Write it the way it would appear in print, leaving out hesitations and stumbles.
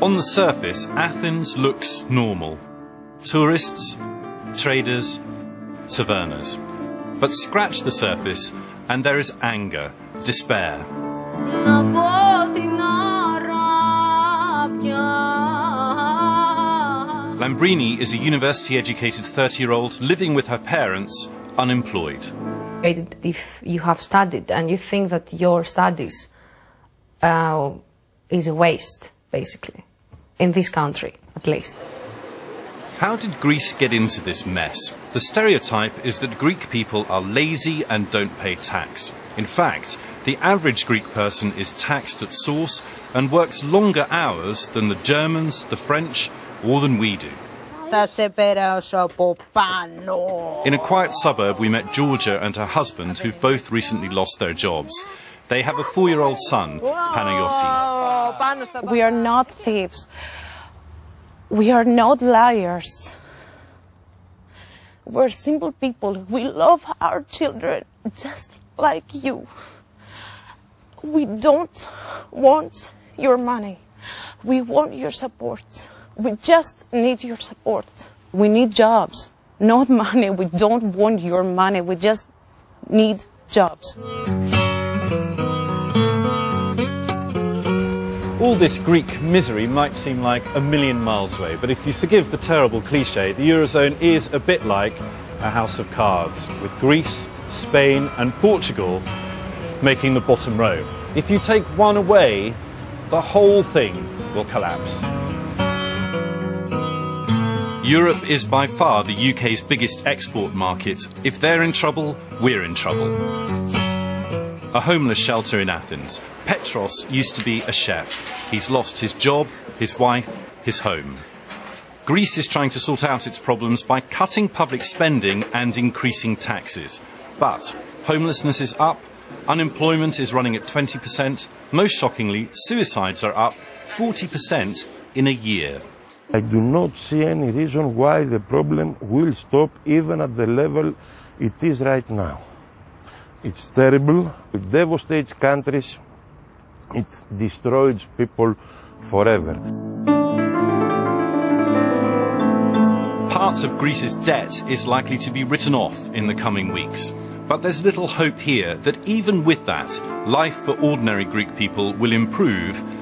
On the surface, Athens looks normal. Tourists, traders, tavernas. But scratch the surface and there is anger, despair. Lambrini is a university-educated 30-year-old living with her parents, unemployed. If you have studied and you think that your studies is a waste, basically, in this country, at least. How did Greece get into this mess? The stereotype is that Greek people are lazy and don't pay tax. In fact, the average Greek person is taxed at source and works longer hours than the Germans, the French, or than we do. In a quiet suburb, we met Georgia and her husband, who've both recently lost their jobs. They have a 4-year-old son, Panayoti. We are not thieves. We are not liars. We're simple people. We love our children just like you. We don't want your money. We want your support. We just need your support. We need jobs, not money. We don't want your money. We just need jobs. All this Greek misery might seem like a million miles away, but if you forgive the terrible cliché, the Eurozone is a bit like a house of cards, with Greece, Spain and Portugal making the bottom row. If you take one away, the whole thing will collapse. Europe is by far the UK's biggest export market. If they're in trouble, we're in trouble. A homeless shelter in Athens. Petros used to be a chef. He's lost his job, his wife, his home. Greece is trying to sort out its problems by cutting public spending and increasing taxes. But homelessness is up, unemployment is running at 20%, most shockingly, suicides are up 40% in a year. I do not see any reason why the problem will stop even at the level it is right now. It's terrible, it devastates countries, it destroys people forever. Part of Greece's debt is likely to be written off in the coming weeks. But there's little hope here that even with that, life for ordinary Greek people will improve